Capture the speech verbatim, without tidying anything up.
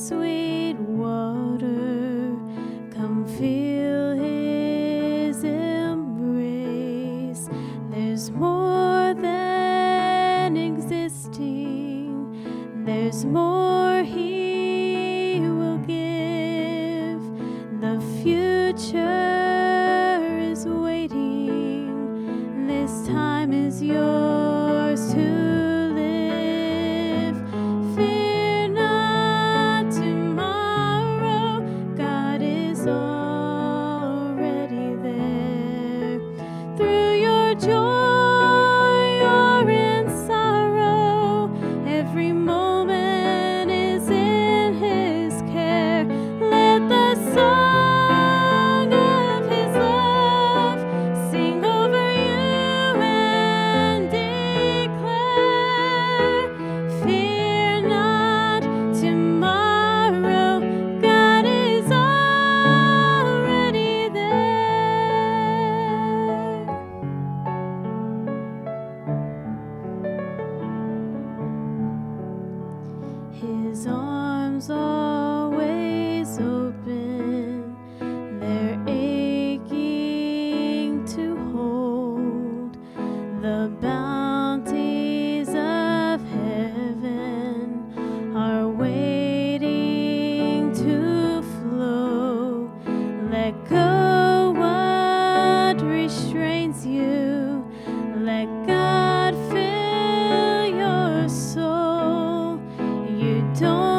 sweet water, come feel his embrace. There's more than existing, there's more he will give. The future is waiting, this time is yours to live. Fear not tomorrow, God is already there. Through your joy or in sorrow, every moment is in his care. Let the song of his love sing over you and declare, fear not tomorrow, God is already there. His arms always open, they're aching to hold. The bounties of heaven are waiting to flow. Let go what restrains you, let God fill your soul. You don't